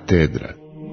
Katedra.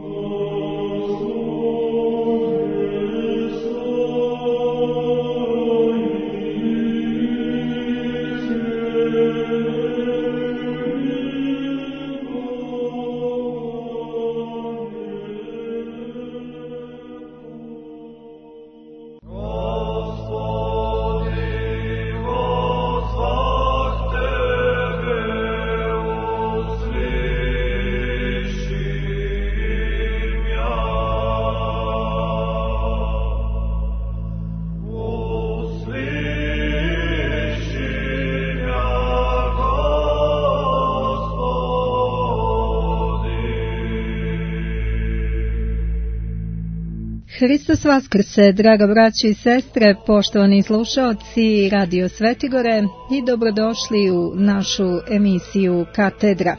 Hristos Vaskrse, draga braćo i sestre, poštovani slušaoci Radio Svetigore i dobrodošli u našu emisiju Katedra.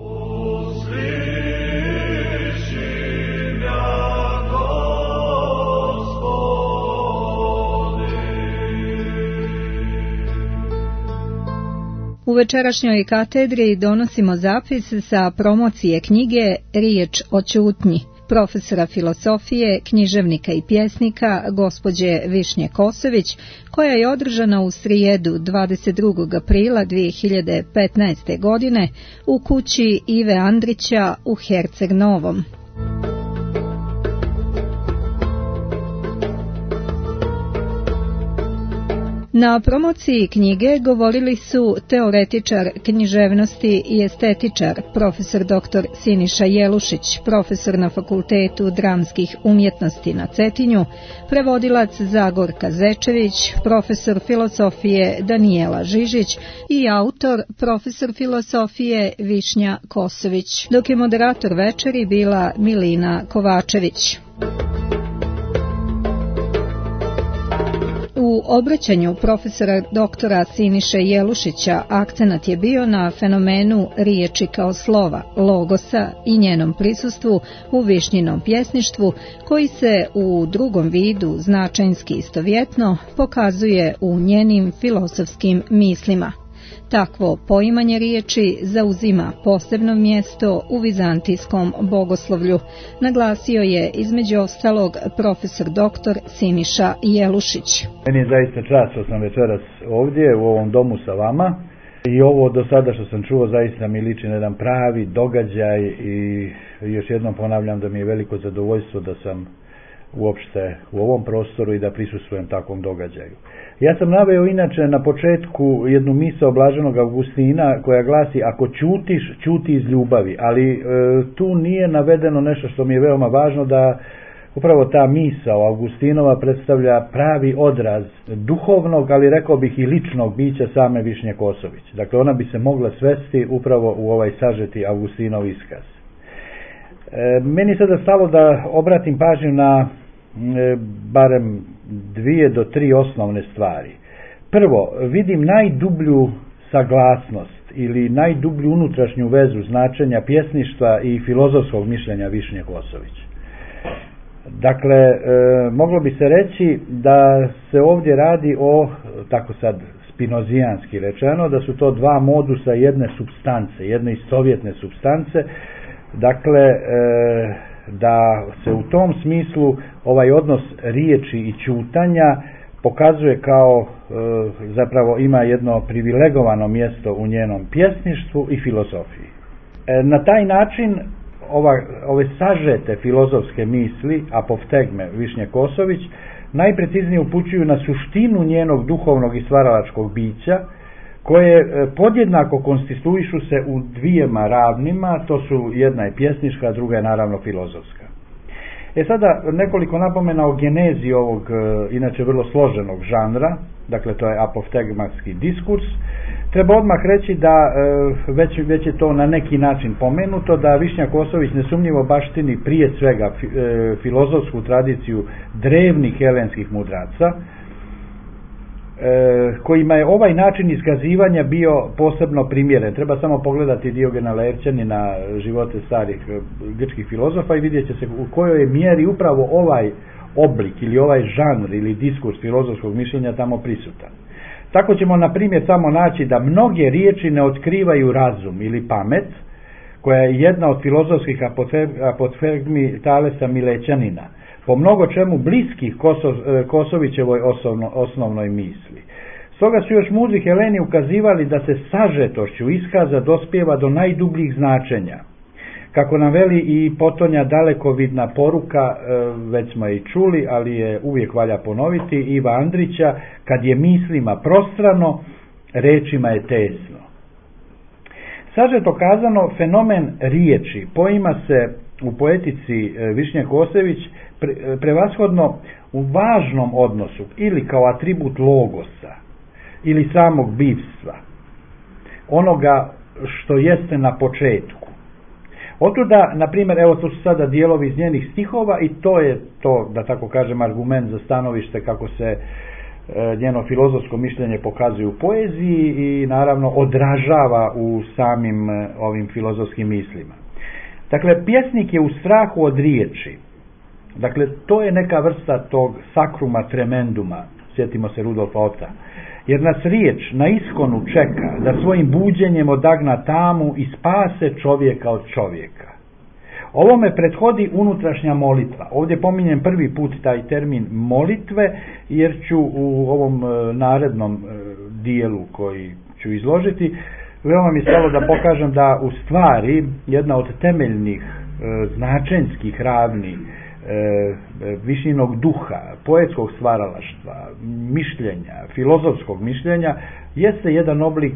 U večerašnjoj katedri donosimo zapis sa promocije knjige Riječ o ćutnji profesora filosofije, književnika i pjesnika gospođe Višnje Kosović, koja je održana u srijedu 22. aprila 2015. godine u kući Ive Andrića u Herceg Novom. Na promociji knjige govorili su teoretičar književnosti i estetičar, profesor dr. Siniša Jelušić, profesor na Fakultetu dramskih umjetnosti na Cetinju, prevodilac Zagorka Zečević, profesor filosofije Danijela Žižić i autor, profesor filosofije Višnja Kosović, dok je moderator večeri bila Milina Kovačević. U obraćanju profesora doktora Siniše Jelušića akcenat je bio na fenomenu riječi kao slova, logosa i njenom prisustvu u Višnjinom pjesništvu, koji se u drugom vidu značajnski istovjetno pokazuje u njenim filozofskim mislima. Takvo poimanje riječi zauzima posebno mjesto u vizantijskom bogoslovlju, naglasio je između ostalog profesor dr. Siniša Jelušić. Meni je zaista čast što sam večeras ovdje u ovom domu sa vama i ovo do sada što sam čuo zaista mi liči na jedan pravi događaj i još jednom ponavljam da mi je veliko zadovoljstvo da sam uopšte u ovom prostoru i da prisustvujem takvom događaju. Ja sam naveo inače na početku jednu misao blaženog Augustina koja glasi: ako ćutiš, ćuti iz ljubavi, ali tu nije navedeno nešto što mi je veoma važno, da upravo ta misao Augustinova predstavlja pravi odraz duhovnog, ali rekao bih i ličnog bića same Višnje Kosović. Dakle, ona bi se mogla svesti upravo u ovaj sažeti Augustinov iskaz. Meni sada stalo da obratim pažnju na barem 2 do 3 osnovne stvari. Prvo, vidim najdublju saglasnost ili najdublju unutrašnju vezu značenja pjesništva i filozofskog mišljenja Višnje Kosović. Dakle, moglo bi se reći da se ovdje radi o, tako sad spinozijanski rečeno, da su to dva modusa jedne supstance, jedne istovjetne supstance. Dakle, da se u tom smislu ovaj odnos riječi i ćutanja pokazuje kao, zapravo ima jedno privilegovano mjesto u njenom pjesništvu i filozofiji. Na taj način ove sažete filozofske misli, apoftegme Višnje Kosović, najpreciznije upućuju na suštinu njenog duhovnog i stvaralačkog bića, koje podjednako konstituišu se u dvijema ravnima, to su jedna je pjesnička, a druga je naravno filozofska. Sada nekoliko napomena o genezi ovog inače vrlo složenog žanra, dakle to je apoftegmatski diskurs. Treba odmah reći da već je to na neki način pomenuto, da Višnja Kosović nesumnjivo baštini prije svega filozofsku tradiciju drevnih helenskih mudraca, kojima je ovaj način iskazivanja bio posebno primjeren. Treba samo pogledati Diogena Laerćanina, živote starih grčkih filozofa, i vidjet će se u kojoj je mjeri upravo ovaj oblik ili ovaj žanr ili diskurs filozofskog mišljenja tamo prisutan. Tako ćemo na primjer tamo naći da mnoge riječi ne otkrivaju razum ili pamet, koja je jedna od filozofskih apofegmi Talesa Milećanina, po mnogo čemu bliskih Kosovićevoj osnovnoj misli. Stoga su još mudri Heleni ukazivali da se sažetošću iskaza dospijeva do najdubljih značenja. Kako nam veli i potonja dalekovidna poruka, već smo je i čuli, ali je uvijek valja ponoviti, Iva Andrića, kad je mislima prostrano, rečima je tesno. Sažeto kazano, fenomen riječi poima se u poetici Višnje Kosević prevashodno u važnom odnosu ili kao atribut logosa ili samog bivstva, onoga što jeste na početku. Otuda, na primjer, evo to su sada dijelovi iz njenih stihova i to je to, da tako kažem, argument za stanovište kako se njeno filozofsko mišljenje pokazuje u poeziji i naravno odražava u samim ovim filozofskim mislima. Dakle, pjesnik je u strahu od riječi. Dakle, to je neka vrsta tog sakruma tremenduma, sjetimo se Rudolfa Ota. Jer nas riječ na iskonu čeka da svojim buđenjem odagna tamu i spase čovjeka od čovjeka. Ovome prethodi unutrašnja molitva. Ovdje pominjem prvi put taj termin molitve, jer ću u ovom narednom dijelu koji ću izložiti, veoma mi stalo da pokažem da u stvari jedna od temeljnih značenskih ravni višninog duha, poetskog stvaralaštva, mišljenja, filozofskog mišljenja, jeste jedan oblik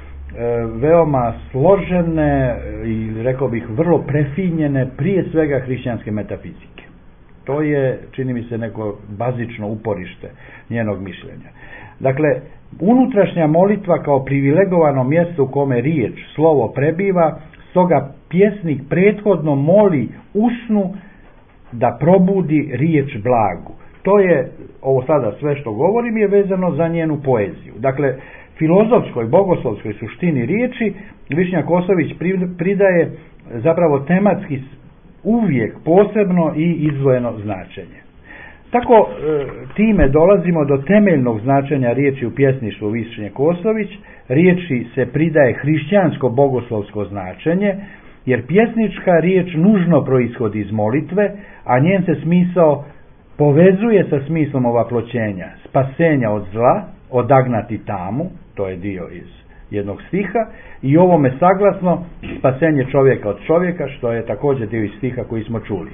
veoma složene i rekao bih vrlo prefinjene prije svega hrišćanske metafizike. To je, čini mi se, neko bazično uporište njenog mišljenja. Dakle, unutrašnja molitva kao privilegovano mjesto u kome riječ, slovo prebiva, stoga pjesnik prethodno moli usnu da probudi riječ blagu. To je, ovo sada sve što govorim, je vezano za njenu poeziju. Dakle, filozofskoj, bogoslovskoj suštini riječi Višnja Kosović pridaje zapravo tematski uvijek posebno i izdvojeno značenje. Tako time dolazimo do temeljnog značenja riječi u pjesništvu Višnje Kosović. Riječi se pridaje hrišćansko bogoslovsko značenje, jer pjesnička riječ nužno proishodi iz molitve, a njen se smisao povezuje sa smislom ovaploćenja, spasenja od zla, odagnati tamu, to je dio iz jednog stiha, i ovome saglasno spasenje čovjeka od čovjeka, što je također dio iz stiha koji smo čuli.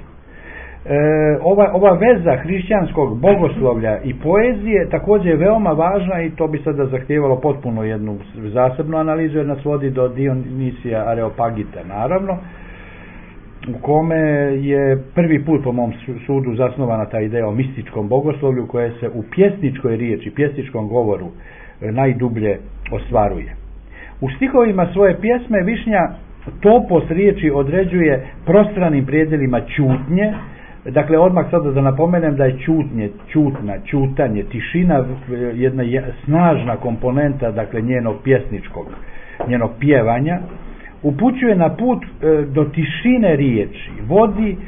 Ova veza hrišćanskog bogoslovlja i poezije također je veoma važna i to bi sada zahtijevalo potpuno jednu zasebnu analizu, jer nas vodi do Dionisija Areopagita, naravno, u kome je prvi put po mom sudu zasnovana ta ideja o mističkom bogoslovlju koje se u pjesničkoj riječi, pjesničkom govoru najdublje ostvaruje. U stihovima svoje pjesme Višnja topos riječi određuje prostranim predjelima ćutnje. Dakle, odmah sada da napomenem da je ćutnje, ćutna, ćutanje, tišina jedna snažna komponenta, dakle, njenog pjesničkog, njenog pjevanja, upućuje na put do tišine riječi, vodi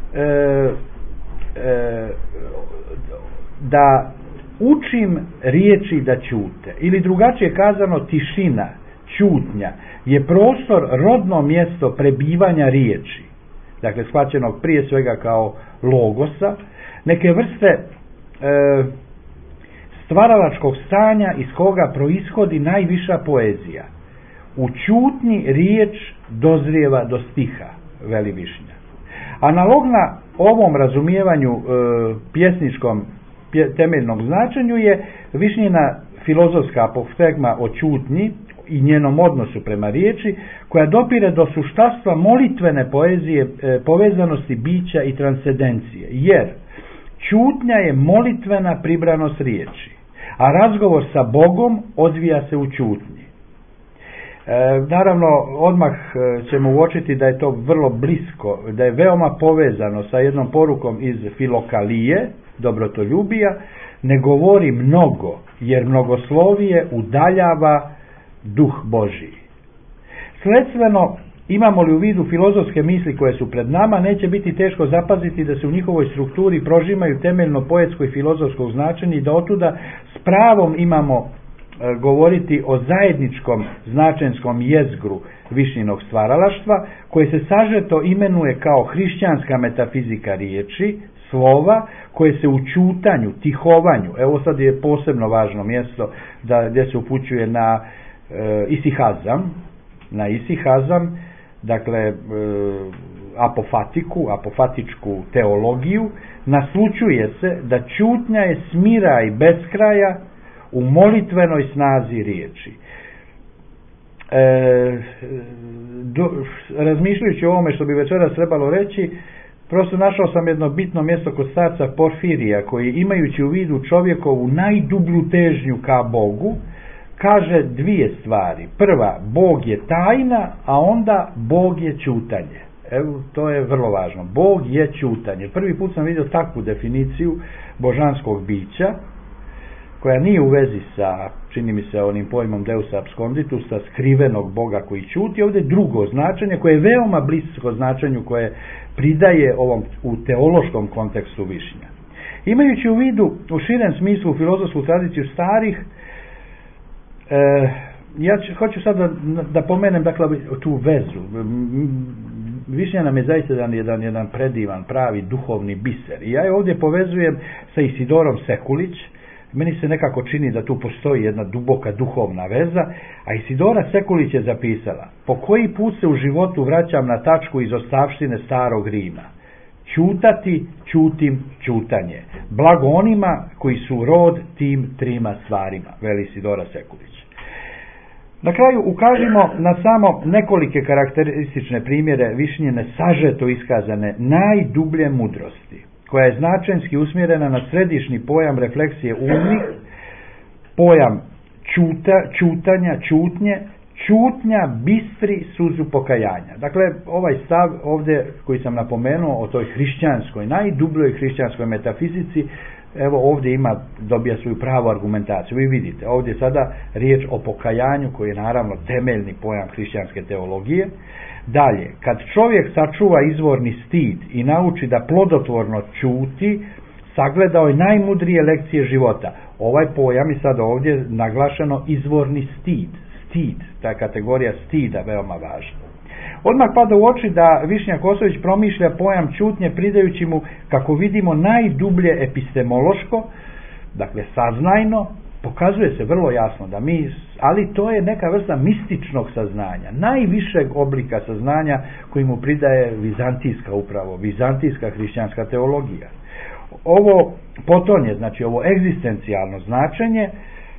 da učim riječi da ćute. Ili drugačije kazano, tišina, ćutnja je prostor, rodno mjesto prebivanja riječi, dakle shvaćenog prije svega kao logosa, neke vrste stvaralačkog stanja iz koga proishodi najviša poezija. U ćutnji riječ dozrijeva do stiha, veli Višnja. Analogna ovom razumijevanju pjesničkom temeljnog značenju je Višnjina filozofska apofegma o ćutnji i njenom odnosu prema riječi, koja dopire do suštastva molitvene poezije, povezanosti bića i transcendencije, jer ćutnja je molitvena pribranost riječi, a razgovor sa Bogom odvija se u ćutnji. Naravno, odmah ćemo uočiti da je to vrlo blisko, da je veoma povezano sa jednom porukom iz Filokalije, Dobrotoljubija: ne govori mnogo, jer mnogoslovije udaljava duh Božiji. Sledstveno, imamo li u vidu filozofske misli koje su pred nama, neće biti teško zapaziti da se u njihovoj strukturi prožimaju temeljno poetsko i filozofsko značenje i da otuda s pravom imamo govoriti o zajedničkom značenjskom jezgru Višnjinog stvaralaštva, koje se sažeto imenuje kao hrišćanska metafizika riječi, slova, koje se u ćutanju, tihovanju, evo sad je posebno važno mjesto gdje se upućuje na isihazam, dakle apofatičku teologiju, naslućuje se da ćutnja je smiraj beskraja u molitvenoj snazi riječi. Razmišljajući o ovome što bi večeras trebalo reći, prosto našao sam jedno bitno mjesto kod starca Porfirija, koji, imajući u vidu čovjekovu najdublju težnju ka Bogu, kaže dvije stvari. Prva, Bog je tajna, a onda Bog je ćutanje. Evo, to je vrlo važno. Bog je ćutanje. Prvi put sam vidio takvu definiciju božanskog bića, koja nije u vezi sa, čini mi se, onim pojmom Deus absconditus, sa skrivenog Boga koji ćuti. Ovdje drugo značenje, koje je veoma blisko značenju koje pridaje ovom u teološkom kontekstu Višnja. Imajući u vidu u širem smislu filozofsku tradiciju starih, ja hoću sad da pomenem, dakle, tu vezu. Višnja nam je zaista jedan predivan, pravi duhovni biser. I ja je ovdje povezujem sa Isidorom Sekulić. Meni se nekako čini da tu postoji jedna duboka duhovna veza, a Isidora Sekulić je zapisala: po koji put se u životu vraćam na tačku iz ostavštine starog Rima. Ćutati, ćutim, ćutanje. Blago onima koji su rod tim trima stvarima, veli Isidora Sekulić. Na kraju ukažimo na samo nekolike karakteristične primjere Višnjine sažeto iskazane najdublje mudrosti, koja je značenski usmjerena na središnji pojam refleksije umnih, pojam ćutanja, ćutnje, ćutnja bistri suzu pokajanja. Dakle, ovaj stav ovdje koji sam napomenuo o toj hrišćanskoj, najdubljoj hrišćanskoj metafizici, evo ovdje dobija svoju pravu argumentaciju. Vi vidite, ovdje je sada riječ o pokajanju, koji je naravno temeljni pojam hrišćanske teologije. Dalje, kad čovjek sačuva izvorni stid i nauči da plodotvorno ćuti, sagledao je najmudrije lekcije života. Ovaj pojam je sad ovdje naglašeno izvorni stid, ta kategorija stida veoma važna. Odmah pada u oči da Višnja Kosović promišlja pojam ćutnje pridajući mu, kako vidimo, najdublje epistemološko, dakle saznajno, pokazuje se vrlo jasno da ali to je neka vrsta mističnog saznanja, najvišeg oblika saznanja koji mu pridaje vizantijska hrišćanska teologija. Ovo potonje, znači ovo egzistencijalno značenje,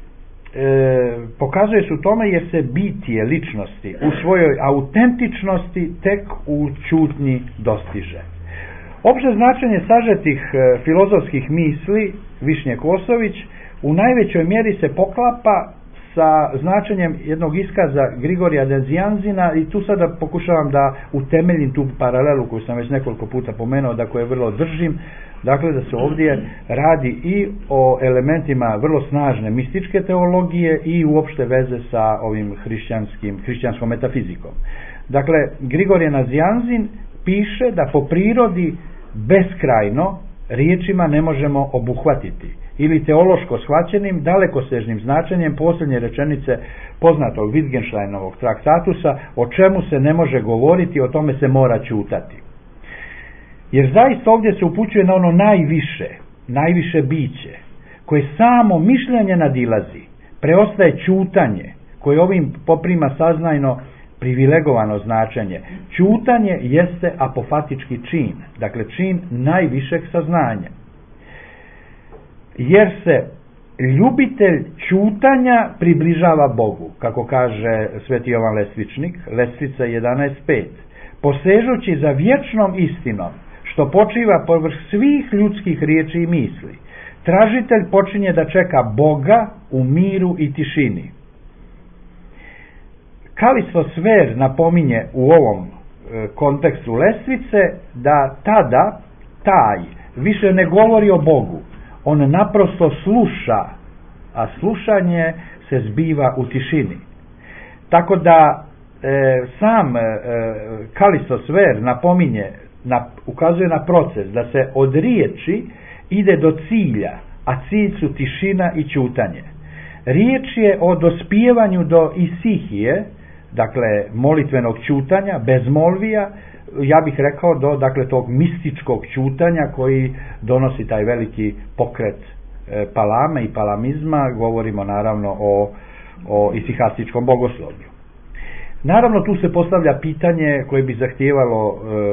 pokazuje se u tome jer se bitije ličnosti u svojoj autentičnosti tek u ćutnji dostiže. Opće značenje sažetih filozofskih misli Višnje Kosović u najvećoj mjeri se poklapa sa značenjem jednog iskaza Grigorija Nazianzena, i tu sada pokušavam da utemeljim tu paralelu koju sam već nekoliko puta pomenuo, da koje vrlo držim, dakle da se ovdje radi i o elementima vrlo snažne mističke teologije i uopšte veze sa ovim hrišćanskom metafizikom. Dakle, Grigorije Nazianzen piše da po prirodi beskrajno riječima ne možemo obuhvatiti, ili teološko shvaćenim dalekosežnim značenjem posljednje rečenice poznatog Wittgensteinovog traktatusa: o čemu se ne može govoriti, o tome se mora ćutati. Jer zaista ovdje se upućuje na ono najviše biće, koje samo mišljenje nadilazi, preostaje ćutanje, koje ovim poprima saznajno privilegovano značenje. Ćutanje jeste apofatički čin, dakle čin najvišeg saznanja. Jer se ljubitelj ćutanja približava Bogu, kako kaže sveti Jovan Lestvičnik, Lestvica 11.5, posežući za vječnom istinom, što počiva povrh svih ljudskih riječi i misli. Tražitelj počinje da čeka Boga u miru i tišini. Kalisto Sver napominje u ovom kontekstu Lestvice da tada taj više ne govori o Bogu, on naprosto sluša, a slušanje se zbiva u tišini. Tako da sam Kalisto Sver ukazuje na proces da se od riječi ide do cilja, a cilj su tišina i ćutanje. Riječ je o dospijevanju do isihije, dakle molitvenog ćutanja, bezmolvija, ja bih rekao do dakle tog mističkog ćutanja koji donosi taj veliki pokret palame i palamizma. Govorimo naravno o isihastičkom bogoslovlju. Naravno tu se postavlja pitanje koje bi zahtijevalo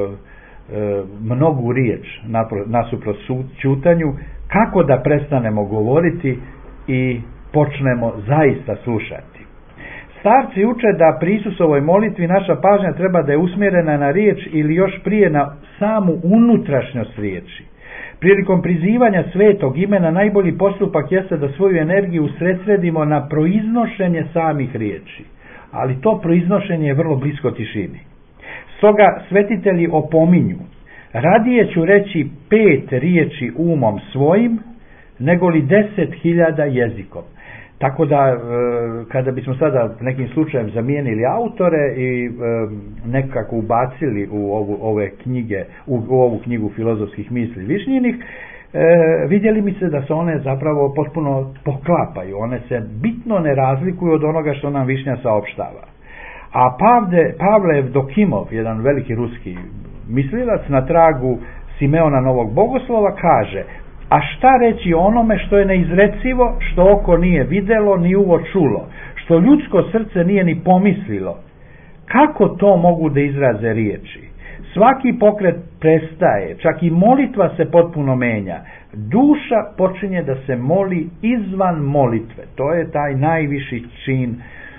mnogu riječ nasuprot ćutanju, kako da prestanemo govoriti i počnemo zaista slušati. Starci uče da pri Isusovoj molitvi naša pažnja treba da je usmjerena na riječ ili još prije na samu unutrašnjost riječi. Prilikom prizivanja svetog imena najbolji postupak jeste da svoju energiju usredsredimo na proiznošenje samih riječi, ali to proiznošenje je vrlo blisko tišini. Stoga svetitelji opominju, radije ću reći 5 riječi umom svojim, nego li 10.000 jezikom. Tako da, kada bismo sada nekim slučajem zamijenili autore i nekako ubacili u ove knjige, u ovu knjigu filozofskih misli Višnjinih, vidjeli mi se da se one zapravo potpuno poklapaju. One se bitno ne razlikuju od onoga što nam Višnja saopštava. A Pavle Evdokimov, jedan veliki ruski mislilac na tragu Simeona Novog Bogoslova, kaže: a šta reći onome što je neizrecivo, što oko nije vidjelo ni uvo čulo, što ljudsko srce nije ni pomislilo? Kako to mogu da izraze riječi? Svaki pokret prestaje, čak i molitva se potpuno menja. Duša počinje da se moli izvan molitve. To je taj najviši čin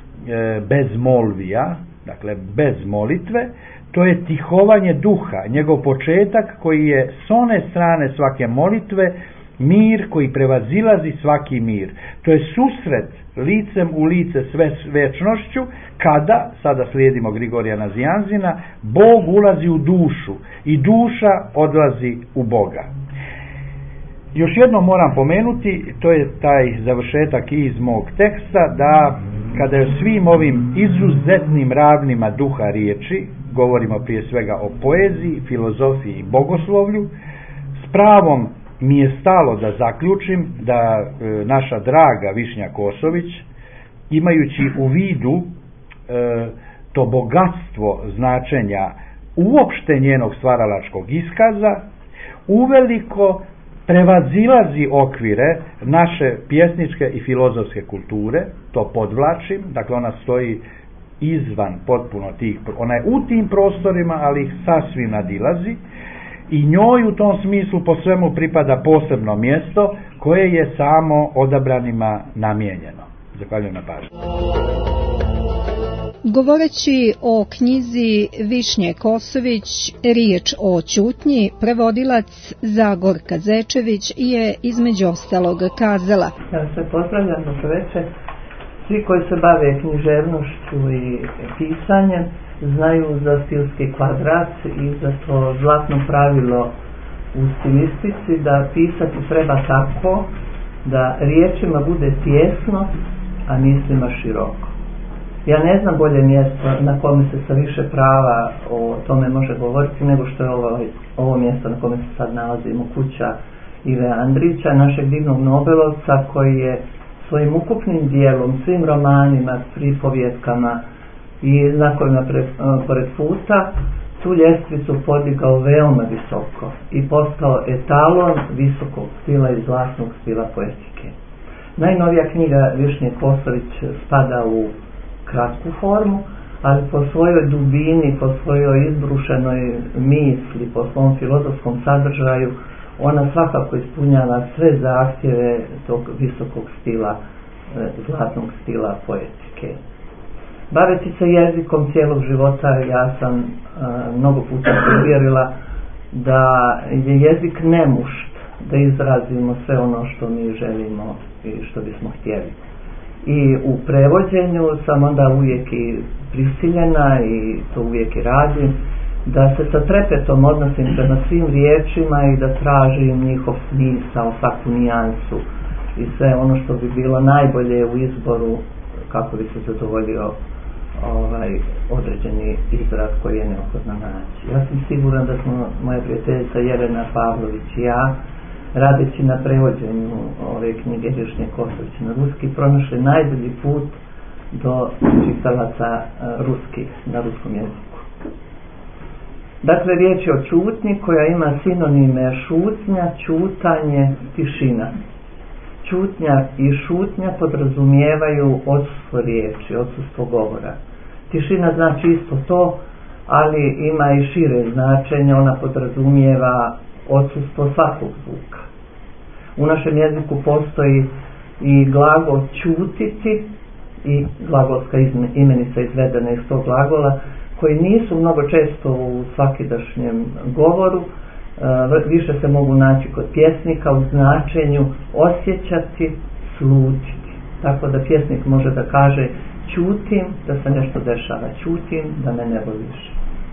bezmolvija, dakle bez molitve. To je tihovanje duha, njegov početak koji je s one strane svake molitve, mir koji prevazilazi svaki mir. To je susret licem u lice s večnošću, kada, sada slijedimo Grigorija Nazianzina, Bog ulazi u dušu i duša odlazi u Boga. Još jednom moram pomenuti, to je taj završetak iz mog teksta, da kada je svim ovim izuzetnim ravnima duha riječi, govorimo prije svega o poeziji, filozofiji i bogoslovlju, s pravom mi je stalo da zaključim da naša draga Višnja Kosović, imajući u vidu to bogatstvo značenja uopšte njenog stvaralačkog iskaza, uveliko prevazilazi okvire naše pjesničke i filozofske kulture, to podvlačim, dakle ona stoji izvan potpuno tih, ona je u tim prostorima, ali ih sasvim nadilazi, i njoj u tom smislu po svemu pripada posebno mjesto koje je samo odabranima namijenjeno. Zahvaljujem na pažnju. Govoreći o knjizi Višnje Kosović, riječ o ćutnji, prevodilac Zagorka Zečević je između ostalog kazala: ja se pozdravljam, dobro večer. Svi koji se bave književnošću i pisanjem znaju za stilski kvadrat i za to zlatno pravilo u stilistici, da pisati treba tako da riječima bude tijesno, a mislima široko. Ja ne znam bolje mjesto na kome se sa više prava o tome može govoriti nego što je ovo mjesto na kome se sad nalazimo, kuća Ive Andrića, našeg divnog Nobelovca, koji je svojim ukupnim dijelom, svim romanima, pripovjetkama i znakovima pored puta tu ljestvicu podigao veoma visoko i postao etalon visokog stila i zlatnog stila poetike. Najnovija knjiga Višnje Kosović spada u kratku formu, ali po svojoj dubini, po svojoj izbrušenoj misli, po svom filozofskom sadržaju, ona svakako ispunjava sve zahtjeve tog visokog stila, zlatnog stila poetike. Baveći se jezikom cijelog života, ja sam mnogo puta uvjerila da je jezik nemušt da izrazimo sve ono što mi želimo i što bismo htjeli. I u prevođenju sam onda uvijek i prisiljena, i to uvijek i radim, da se sa trepetom odnosim prema svim riječima i da tražim njihov smisao, svaku nijansu i sve ono što bi bilo najbolje u izboru kako bi se zadovoljio određeni izraz koji je neophodno naći. Ja sam siguran da smo, moja prijateljica Jelena Pavlović i ja, radeći na prevođenju ove knjige Višnje Kosović na ruski, pronašli najbolji put do čitalaca ruskih, na ruskom jeziku. Dakle, riječ je o čutnji koja ima sinonime šutnja, čutanje, tišina. Čutnja i šutnja podrazumijevaju odsustvo riječi, odsustvo govora. Tišina znači isto to, ali ima i šire značenje, ona podrazumijeva odsustvo svakog zvuka. U našem jeziku postoji i glagol čutiti i glagolska imenica izvedena iz tog glagola, koji nisu mnogo često u svakidašnjem govoru, više se mogu naći kod pjesnika u značenju osjećati, slutiti. Tako da pjesnik može da kaže čutim da se nešto dešava, čutim da me ne voliš.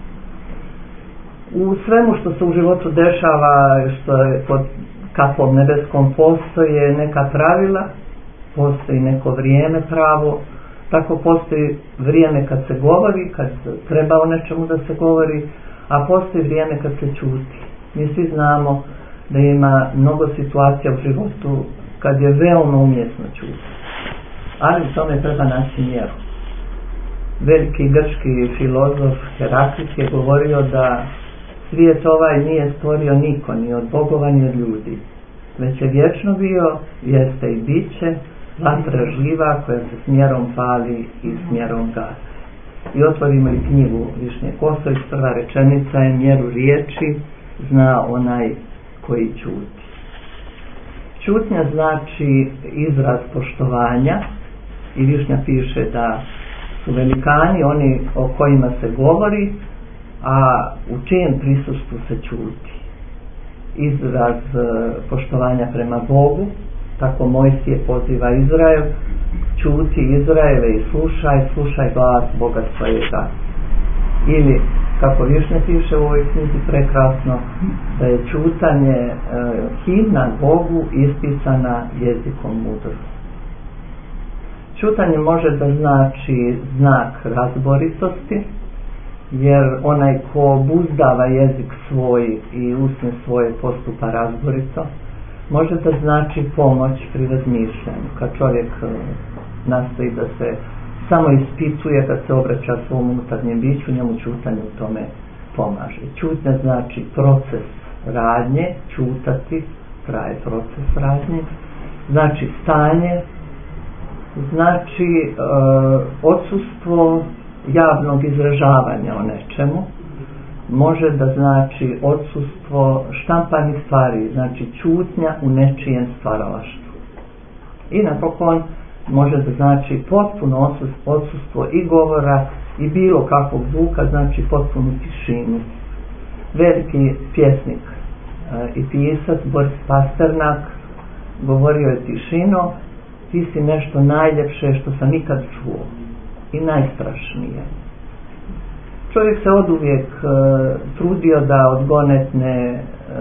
U svemu što se u životu dešava, što je pod kapom nebeskom, postoje neka pravila, postoji neko vrijeme pravo, tako postoji vrijeme kad se govori, kad treba o nečemu da se govori, a postoji vrijeme kad se čuti. Mi svi znamo da ima mnogo situacija u životu kad je veoma umjesno čuti, ali u tome treba naći mjeru. Veliki grčki filozof Heraklit je govorio da svijet ovaj nije stvorio niko, ni od bogova, ni od ljudi, već je vječno bio, jeste i bit će, vatra živa koja se smjerom pali i smjerom gasi. I otvorimo i knjigu Višnje Kosović, prva rečenica je: mjeru riječi zna onaj koji čuti. Čutnja znači izraz poštovanja i Višnja piše da su velikani oni o kojima se govori, a u čijem prisustvu se čuti. Izraz poštovanja prema Bogu, tako Mojsije poziva Izrael: čuti Izraele i slušaj glas Boga svojega. Ili, kako Višnja piše u ovoj knjizi prekrasno, da je čutanje himna Bogu ispisana jezikom mudrosti. Čutanje može da znači znak razboritosti, jer onaj ko buzdava jezik svoj i usne svoje postupa razborito. Može da znači pomoć pri razmišljanju, kad čovjek nastoji da se samo ispituje, kad se obraća svom unutarnjem biću, njemu čutanje u tome pomaže. Čutnja znači proces radnje, čutati, traje proces radnje, znači stanje, znači odsustvo javnog izražavanja o nečemu, može da znači odsustvo štampanih stvari, znači čutnja u nečijem stvaralaštvu. I napokon može da znači potpuno odsustvo i govora i bilo kakvog zvuka, znači potpunu tišinu. Veliki pjesnik i pisac Boris Pasternak govorio je: tišino, ti si nešto najljepše što sam nikad čuo i najstrašnije. Čovjek se oduvijek trudio da odgonetne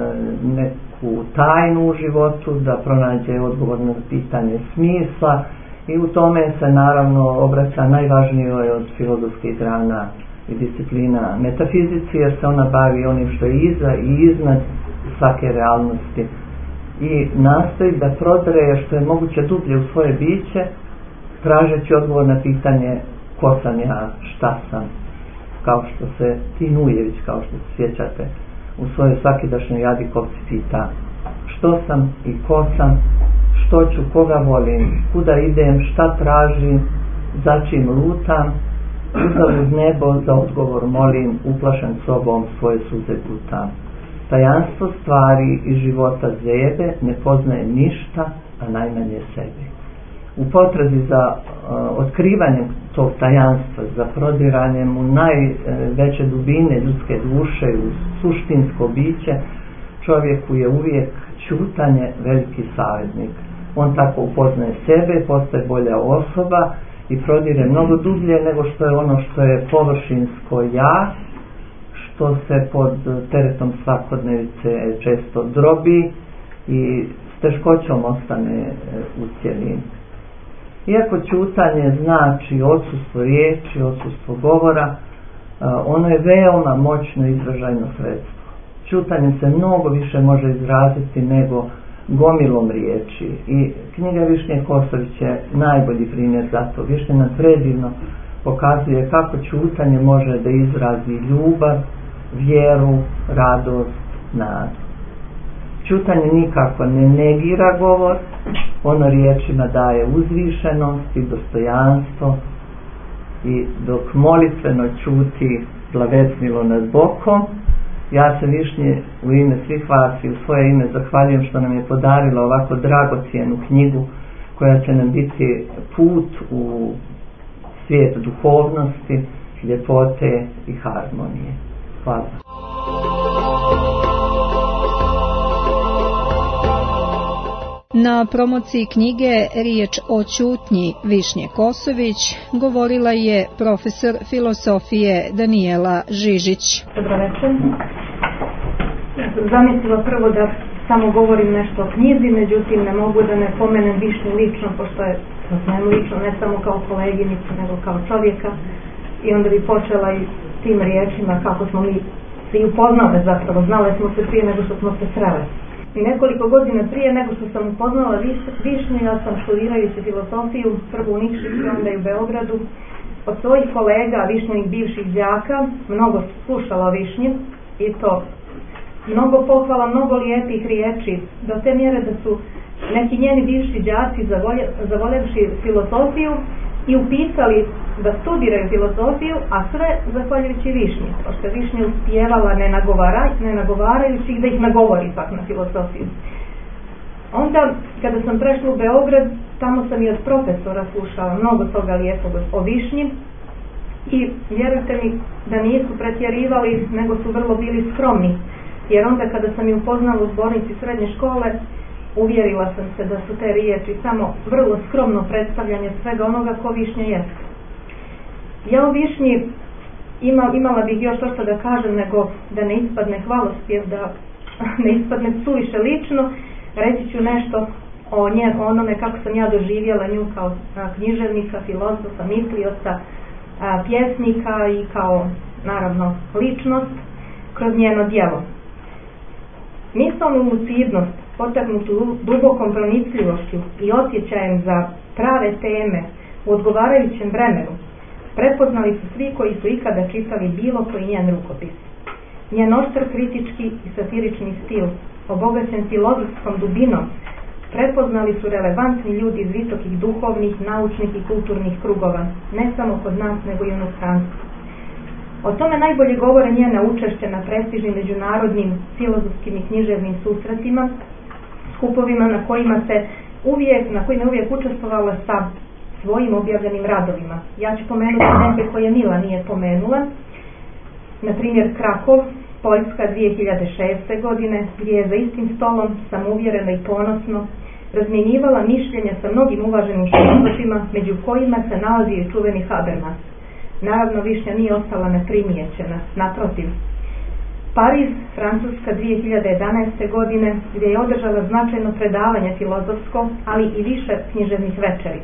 neku tajnu u životu, da pronađe odgovor na pitanje smisla, i u tome se naravno obraća najvažnijoj od filozofskih grana i disciplina metafizici, jer se ona bavi onim što je iza i iznad svake realnosti i nastoji da prodre što je moguće dublje u svoje biće, tražeći odgovor na pitanje ko sam ja, šta sam, kao što se Tin Ujević, kao što se sjećate, u svojoj svakidašnjoj Jadikovci pita: što sam i ko sam, što ću, koga volim, kuda idem, šta tražim, za čim lutam, uzalud nebo za odgovor molim, uplašen sobom svoje suze gutam. Tajanstvo stvari i života zebe ne poznaje ništa, a najmanje sebe. U potrazi za otkrivanjem tog tajanstva, za prodiranjem u najveće dubine ljudske duše, u suštinsko biće, čovjeku je uvijek čutanje veliki savjetnik. On tako upoznaje sebe, postaje bolja osoba i prodire mnogo dublje nego što je ono što je površinsko ja, što se pod teretom svakodnevice često drobi i s teškoćom ostane u cjelini. Iako čutanje znači odsustvo riječi, odsustvo govora, ono je veoma moćno izražajno sredstvo. Čutanje se mnogo više može izraziti nego gomilom riječi. I knjiga Višnje Kosović je najbolji primjer za to. Višnja nam predivno pokazuje kako ćutanje može da izrazi ljubav, vjeru, radost, nadu. Ćutanje nikako ne negira govor, ono riječima daje uzvišenost i dostojanstvo, i dok molitveno ćuti blavetnilo nas bokom. Ja se Višnji u ime svih vas i u svoje ime zahvaljujem što nam je podarila ovako dragocjenu knjigu koja će nam biti put u svijet duhovnosti, ljepote i harmonije. Hvala. Na promociji knjige Riječ o ćutnji Višnje Kosović govorila je profesor filozofije Danijela Žižić. Dobro večer. Ja sam zamislila prvo da samo govorim nešto o knjizi, međutim ne mogu da ne pomenem Višnju lično, pošto je poznajem lično ne samo kao koleginicu, nego kao čovjeka. I onda bi počela i tim riječima kako smo mi svi upoznale zapravo. Znale smo se prije nego što smo se srele. I nekoliko godina prije nego što sam upoznala Višnju, ja sam studirajući filozofiju, prvo u Nikšiću, onda i u Beogradu, od svojih kolega, Višnjevih bivših đaka, mnogo slušala Višnju i to mnogo pohvala, mnogo lijepih riječi, do te mjere da su neki njeni bivši đaci zavoljevši filozofiju i upisali da studiraju filozofiju, a sve zahvaljujući Višnji, pošto je Višnja uspijevala ne nagovarajući ih da ih nagovori ipak na filozofiju. Onda, kada sam prešla u Beograd, tamo sam i od profesora slušala mnogo toga lijepog o Višnji i vjerujte mi da nisu pretjerivali, nego su vrlo bili skromni, jer onda kada sam ju upoznala u zbornici srednje škole, uvjerila sam se da su te riječi samo vrlo skromno predstavljanje svega onoga ko Višnja je. Ja o Višnji imala bih još što da kažem, nego da ne ispadne hvalospjev, da ne ispadne suviše lično, reći ću nešto o onome kako sam ja doživjela nju kao književnika, filozofa, mislioca, pjesnika i kao naravno ličnost kroz njeno djelo. Mislenu lucidnost, potaknutu dubokom pronicljivošću i osjećajem za prave teme u odgovarajućem vremenu, prepoznali su svi koji su ikada čitali bilo koji njen rukopis. Njen oštar kritički i satirični stil, obogaćen filozofskom dubinom, prepoznali su relevantni ljudi iz visokih duhovnih, naučnih i kulturnih krugova, ne samo kod nas nego i u inostranstvu. O tome najbolje govore njena učešća na prestižnim međunarodnim filozofskim i književnim susretima, skupovima na kojima je uvijek učestvovala sa svojim objavljenim radovima. Ja ću pomenuti neke koje Mila nije pomenula. Na primjer Krakov, Poljska 2006. godine, gdje je za istim stolom samouvjereno i ponosno razmjenjivala mišljenja sa mnogim uvaženim filozofima, među kojima se nalazi i čuveni Habermas. Naravno, Višnja nije ostala neprimijećena, naprotiv. Pariz, Francuska 2011. godine, gdje je održala značajno predavanje filozofsko, ali i više književnih večeri.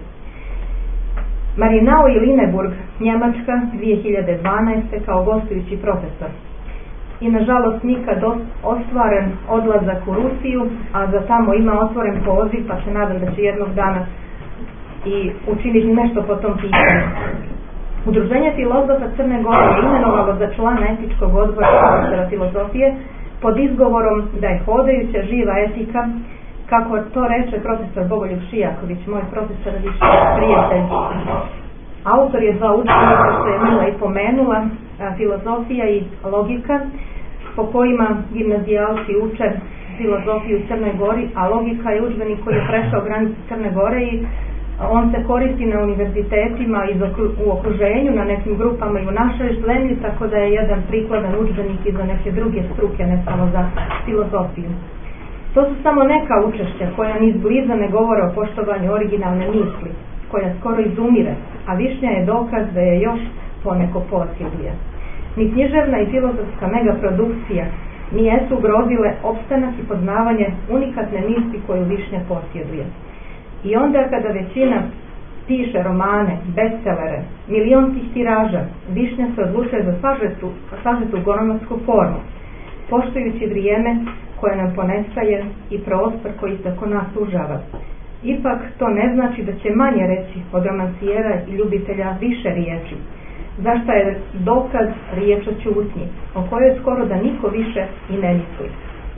Marinao i Lineburg, Njemačka 2012. kao gostujući profesor. I nažalost nikad ostvaren odlazak u Rusiju, a za tamo ima otvoren poziv, pa se nadam da će jednog dana i učiniti nešto po tom pitanju. Udruženje filozofa Crne Gore je imenovalo za člana etičkog odbora profesora filozofije pod izgovorom da je hodajuća živa etika, kako to reče profesor Bogoljub Šijaković, moj profesor i prijatelj. Autor je dva udžbenika što je Mila i pomenula, filozofija i logika, po kojima gimnazijalci uče filozofiju u Crnoj Gori, a logika je udžbenik koji je prešao granicu Crne Gore i on se koristi na univerzitetima i u okruženju, na nekim grupama i u našoj zemlji, tako da je jedan prikladan udžbenik i za neke druge struke, ne samo za filozofiju. To su samo neka učešća koja ni izbliza ne govore o poštovanju originalne misli, koja skoro izumire, a Višnja je dokaz da je još poneko posjeduje. Ni književna i filozofska megaprodukcija nijesu ugrozile opstanak i poznavanje unikatne misli koju Višnja posjeduje. I onda kada većina piše romane, bestsellere, milionskih tiraža, Višnja se odlučuje za sažetu gonomatsku formu, poštujući vrijeme, koje nam ponestaje i prostor koji se oko nas sužava. Ipak to ne znači da će manje reći od romansijera i ljubitelja više riječi, za šta je dokaz riječ o ćutnji, o kojoj skoro da niko više i ne misli.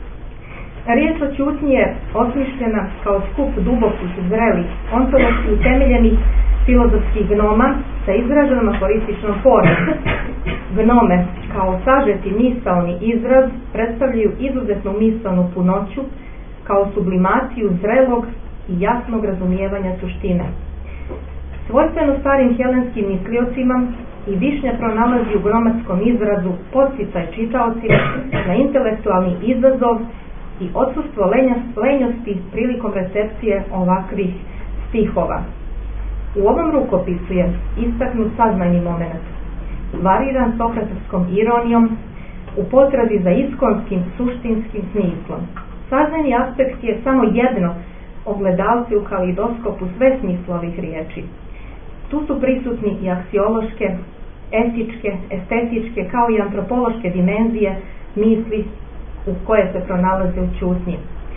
Riječ o ćutnji je osmišljena kao skup dubokih, zrelih, ontološki utemeljenih filozofskih gnoma sa izraženom aforističnom formom. Gnome, kao sažeti misaoni izraz, predstavljaju izuzetnu misaonu punoću, kao sublimaciju zrelog i jasnog razumijevanja suštine. Svojstveno starim helenskim misliocima i Višnja pronalazi u gnomatskom izrazu podsticaj čitaocima na intelektualni izazov i odsustvo lenjosti prilikom recepcije ovakvih stihova. U ovom rukopisu je istaknut saznajni moment, variran sokratovskom ironijom, u potrazi za iskonskim suštinskim smislom. Saznajni aspekt je samo jedno ogledalce u kalidoskopu sve smisla ovih riječi. Tu su prisutni i aksiološke, etičke, estetičke kao i antropološke dimenzije misli u koje se pronalaze u ćutnji.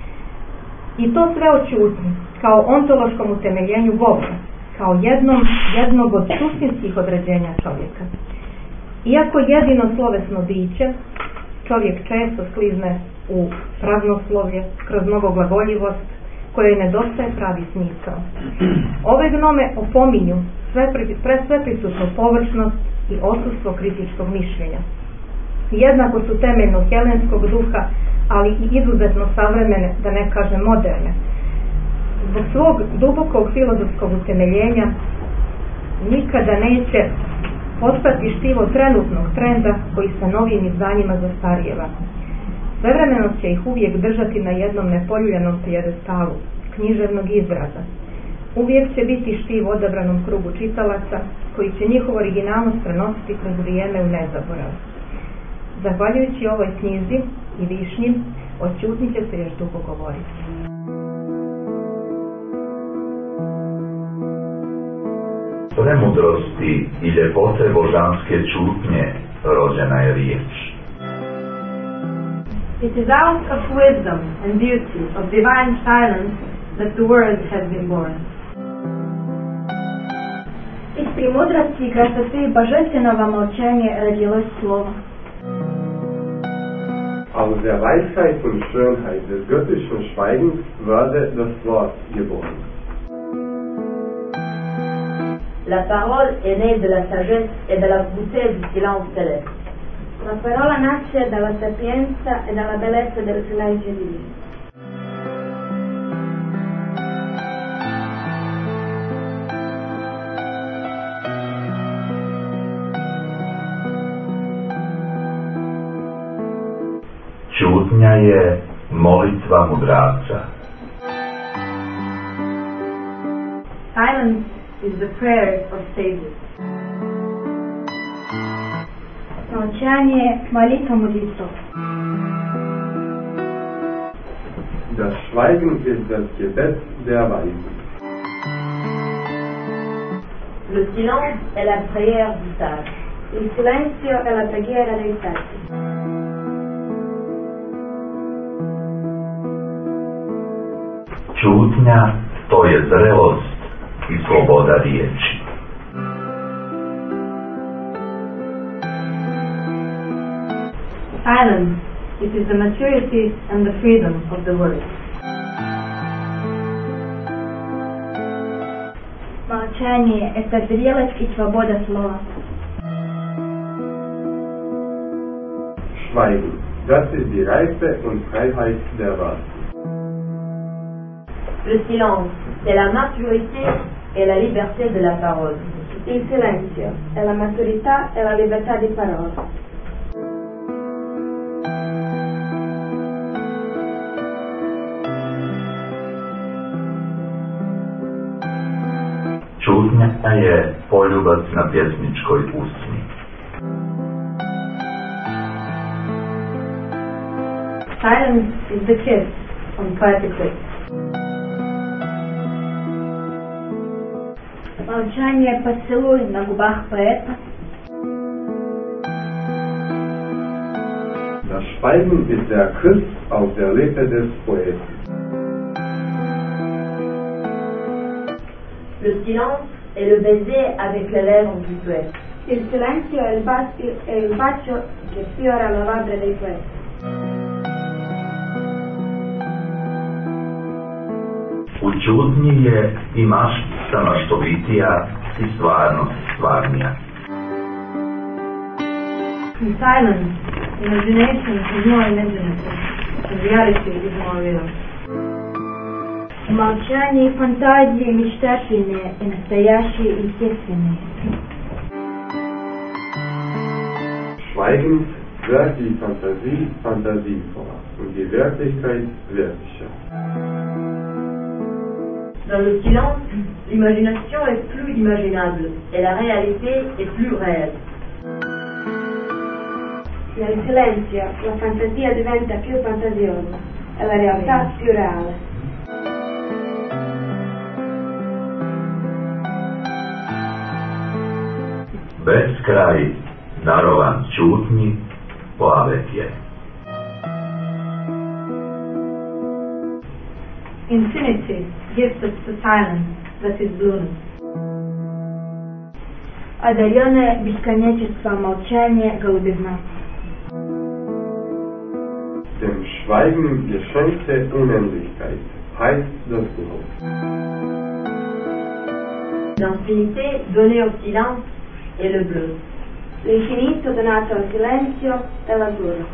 I to sve o ćutnji, kao ontološkom utemeljenju govora, kao jednog od suštinskih određenja čovjeka. Iako jedino slovesno biće, čovjek često sklizne u praznoslovlje kroz mnogoglagoljivost, kojoj nedostaje pravi smisao. Ove gnome opominju sve prisutnu površnost i odsustvo kritičkog mišljenja. Jednako su temeljno helenskog duha, ali i izuzetno savremene, da ne kažem moderne. Zbog svog dubokog filozofskog utemeljenja nikada neće postati štivo trenutnog trenda koji sa novim izdanjima zastarijeva. Svevremenost će ih uvijek držati na jednom nepoljuljanom pijedestalu književnog izraza. Uvijek će biti štiv odabranom krugu čitalaca koji će njihovu originalnost prenositi kroz vrijeme u nezaborav. Zahvaljujući ovoj knjizi i Višnji, o ćutnji će se još dugo govoriti. Premudrosti i ljepote božanske ćutnje rođena je riječ. It is out of wisdom and beauty of divine silence that the word has been born. Из премудрости и красоты божественного молчания родилось Слово. Aus der Weisheit und Schönheit des göttlichen Schweigens wurde das Wort geboren. La parole est née de la sagesse et de la beauté du silence céleste. La parola nasce dalla sapienza e dalla bellezza del silenzio divino. Ćutnja je molitva mudraca. Silence is the prayer of sages. Молчание – молитва мудрецов. Das Schweigen ist das Gebet der Weisen. Le silence est la prière du sage. Il silenzio è la preghiera dei saggi. Ćutnja to je zrelost i sloboda riječi. Silence, it is the maturity and the freedom of the word. Молчание – это зрелость и свобода слова. Schweigen, das ist die Reife und Freiheit der Wahrheit. Le silence, c'est la maturité et la liberté de la parole. Il silenzio è la maturità e la libertà di parola. Ćutnja je poljubac na pjesničkoj usni. Silence is the kiss on poetic lips. Молчание – поцелуй на губах поэта. Das Schweigen ist der Kuss auf der Lippe des Poeten. Le silence est le baiser avec les lèvres du poète. Il silenzio è il bacio che sfiora le labbra dei poeti. U čutnji je i mašta maštovitija i stvarnost stvarnija. In silence, imagination is more imaginative, and reality is more real. В молчании фантазии мечтательные и настоящие естественные. Schweigend wird die Fantasie fantasievoller und die Wirklichkeit wirklicher. Dans le silence, l'imagination est plus imaginable et la réalité est plus réelle. Nel silenzio la fantasia diventa più fantasiosa e la realtà più reale. Beskraj darovan čutnji poavet je. Infinity gives us the silence that is blueness. Одаренное бесконечеством молчание голубизна. Dem Schweigen geschenkte Unendlichkeit heißt das Blut. L'infinité donnée au silence est le bleu. L'infinito donato al silenzio è l'azzurro.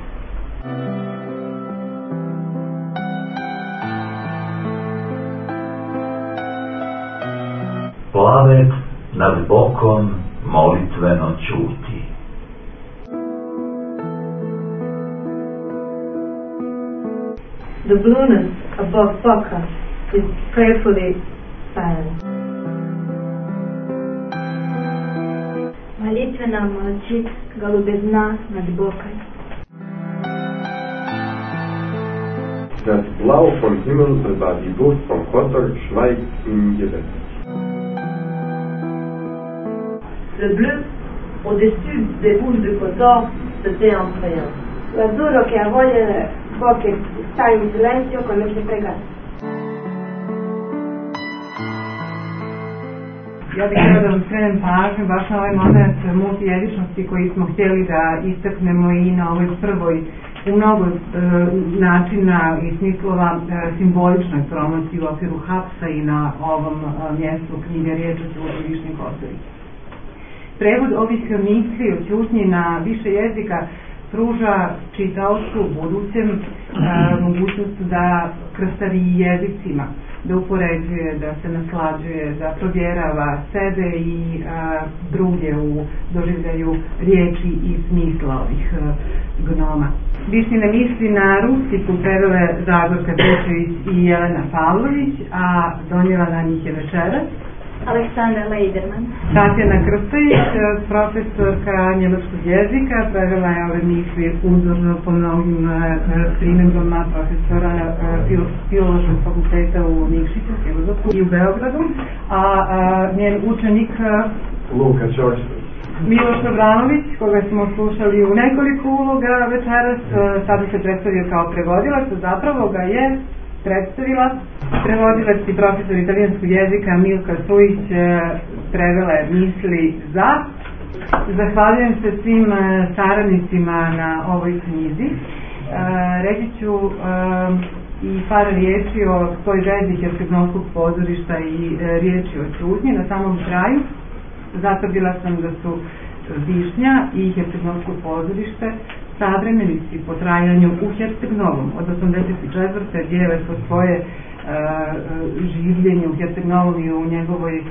Plavet nad bokom molitveno čuti. The blueness above Boca is prayerfully silent. Молитвенно молчит голубизна над Бокой. Das Blau vom Himmel über die Bucht vom Kotor schweigt im Gebet. Le bleu, au-dessus des bouches de Kotor, se tait en priant. L'azzurro che avvolge le bocche sta in silenzio quando si prega. Ja bih htjela da vam skrenem pažnju baš na ovaj moment multijezičnosti koji smo htjeli da istaknemo i na ovoj prvoj u mnogo načina i smislova simboličnoj promociji u okviru Hapsa i na ovom mjestu knjige Riječ o ćuti Višnje Kosorić. Prevod ovih misli o ćutnji na više jezika pruža čitaocu budućem mogućnost da krstavi jezicima, da upoređuje, da se naslađuje, da provjerava sebe i druge u doživljaju riječi i smisla ovih gnoma. Višnjine misli na ruski su prevele Zagorka Pečević i Jelena Pavlović, a donijela na njih je večeras Aleksandar Leiderman. Tatjana Krstović, profesorka njemačkog jezika, prevela je ove misli uzorno po mnogim primjerima profesora Filološkog fakulteta u Nikšiću i u Beogradu, a njen učenik Luka Ćorštović. Miloš Abramović, koga smo slušali u nekoliko uloga večeras, sada se predstavio kao prevodilac, zapravo ga je predstavila prevodilac i profesor italijanskog jezika Milka Sujić, prevela je misli za. Zahvaljujem se svim saradnicima na ovoj knjizi. Reći ću i par riječi o toj vezi Herceg-Novskog pozorišta i riječi o ćutnji na samom kraju. Zatvrdila sam da su Višnja i Herceg-Novsko pozorište savremenici po trajanju u Herceg-Novom. Od 1984. dijele po svoje življenje u Herceg-Novom i u njegovoj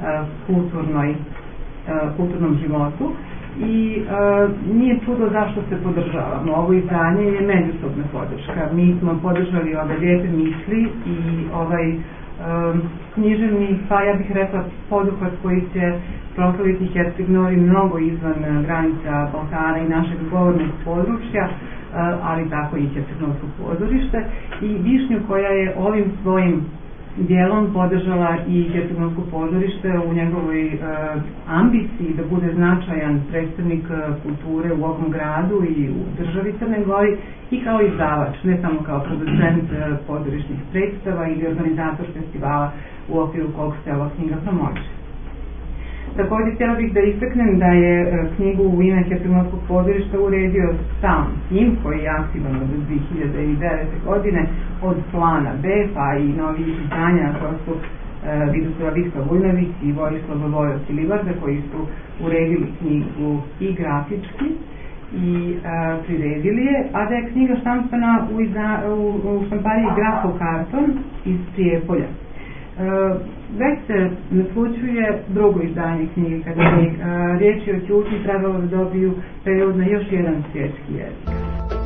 kulturnom životu. I nije čudo zašto se podržavamo. Ovo izdanje je međusobna podrška. Mi smo podržali ove lijepe misli i ovaj književni, pa ja bih rekla poduhvat koji će proslaviti Herceg-Novi mnogo izvan granica Balkana i našeg govornog područja, ali tako i Herceg-Novsko pozorište i Višnju koja je ovim svojim dijelom podržala i Hercegovačko pozorište u njegovoj ambiciji da bude značajan predstavnik kulture u ovom gradu i u državi Crne Gori i kao izdavač, ne samo kao producent pozorišnih predstava ili organizator festivala u okviru kog se ova knjiga promoviše. Također htjela bih da istaknem da je knjigu u ime Hercegovačkog pozorišta uredio sam tim koji je aktivan od 2009. godine od plana B pa i novih izdanja koja su Vidoslava Viktor Vujnović i Vojislav Vojo Silibarda koji su uredili knjigu i grafički i priredili je, a da je knjiga štampana u štampariji Grafo Karton iz Prijepolja. Već se naslućuje drugo izdanje knjige kada je riječi o ćutnji trebalo da dobiju prevod na još jedan svjetski jezik.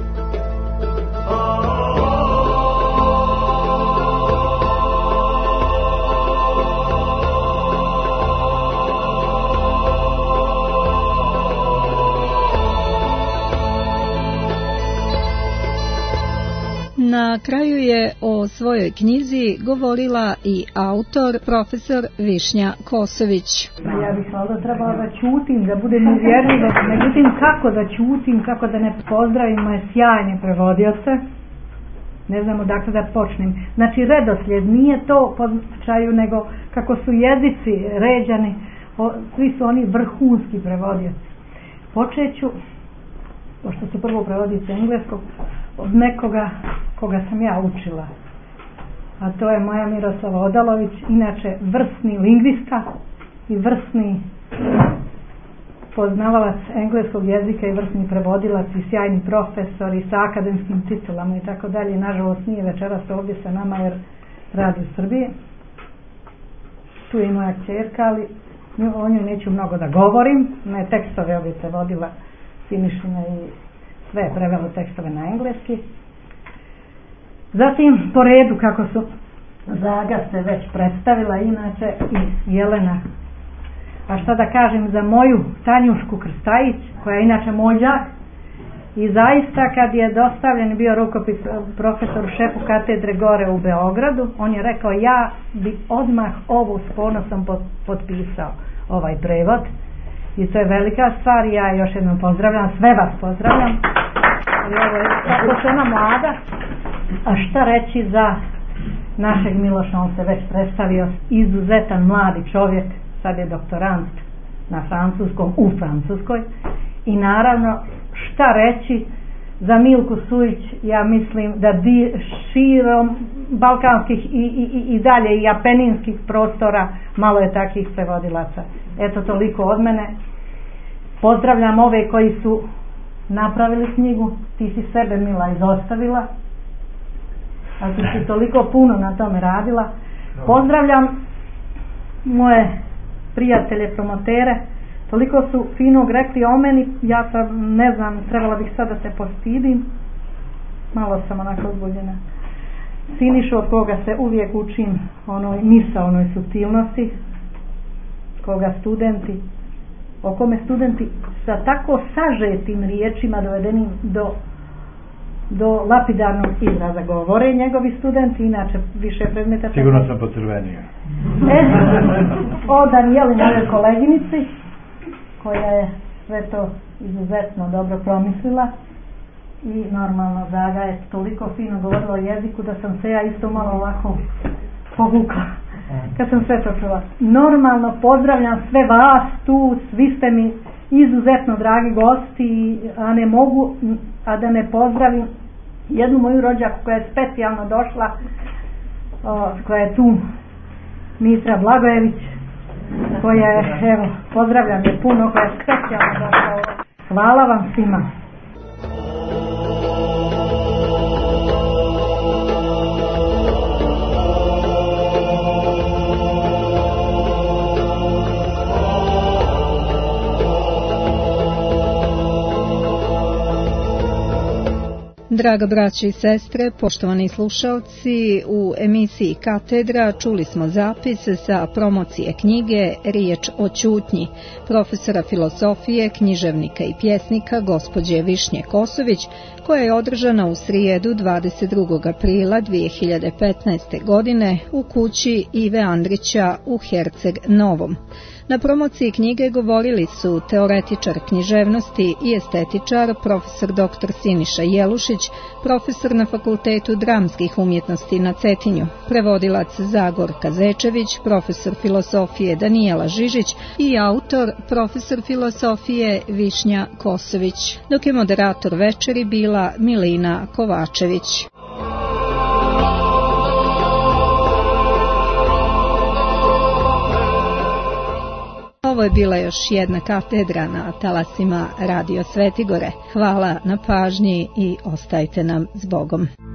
Na kraju je o svojoj knjizi govorila i autor, profesor Višnja Kosović. Ja bih valjda trebala da ćutim, da budem uvjerljiva, međutim kako da ćutim, kako da ne pozdravim moje sjajne prevodioce, ne znam odakle da počnem. Znači redoslijed nije to po značaju, nego kako su jezici ređani, svi su oni vrhunski prevodioci. Počeću, pošto su prvo prevodice engleskog, od nekoga koga sam ja učila, a to je moja Miroslava Odalović, inače vrsni lingvista i vrsni poznavalac engleskog jezika i vrsni prevodilac i sjajni profesor i sa akademskim titulama i tako dalje. Nažalost nije večeras ovdje sa nama jer radi u Srbiji. Tu je i moja kćerka, ali o njoj neću mnogo da govorim. Ne, tekstove ovdje prevodila Sinišina i sve je prevelo tekstove na engleski. Zatim po redu kako su Zaga se već predstavila, inače i Jelena. A šta da kažem za moju Tanjušku Krstajić, koja je inače moj đak, i zaista kad je dostavljen bio rukopis profesoru šefu katedre gore u Beogradu, on je rekao ja bi odmah ovo s ponosom potpisao ovaj prevod. I to je velika stvar, ja još jednom pozdravljam, sve vas pozdravljam. Ali ovo je tako žena mlada. A šta reći za našeg Miloša, on se već predstavio, izuzetan mladi čovjek, sad je doktorant na francuskom, u Francuskoj. I naravno, šta reći za Milku Sujić, ja mislim da širom balkanskih i dalje i apeninskih prostora malo je takvih prevodilaca. Eto toliko od mene. Pozdravljam ove koji su napravili knjigu, ti si sebe Mila izostavila, a ti si toliko puno na tome radila. Pozdravljam moje prijatelje promotere, toliko su finog rekli o meni, ja sam, ne znam, trebala bih sad da se postidim, malo sam onako uzbuđena. Sinišu od koga se uvijek učim onoj misaonoj suptilnosti, o kome studenti sa tako sažetim riječima dovedenim do lapidarnog izraza govore njegovi studenti, inače više predmeta. Sigurno sam pocrvenio. O Danijeli, mojoj koleginici, koja je sve to izuzetno dobro promislila, i normalno Zaga je toliko fino govorila o jeziku da sam se ja isto malo ovako povukla kad sam sve to čula. Normalno pozdravljam sve vas tu, svi ste mi izuzetno dragi gosti, a ne mogu a da ne pozdravim jednu moju rođaku koja je specijalno došla, koja je tu, Mitra Blagojević, koja je, evo, pozdravljam je puno, koja je specijalno došla. Hvala vam svima. Draga braćo i sestre, poštovani slušalci, u emisiji Katedra čuli smo zapis sa promocije knjige Riječ o ćutnji profesora filozofije, književnika i pjesnika gospođe Višnje Kosović, koja je održana u srijedu 22. aprila 2015. godine u kući Ive Andrića u Herceg Novom. Na promociji knjige govorili su teoretičar književnosti i estetičar profesor dr. Siniša Jelušić, profesor na Fakultetu dramskih umjetnosti na Cetinju, prevodilac Zagor Kazečević, profesor filozofije Danijela Žižić i autor profesor filozofije Višnja Kosović, dok je moderator večeri bila Milina Kovačević. Ovo je bila još jedna katedra na talasima Radio Svetigore. Hvala na pažnji i ostajte nam s Bogom.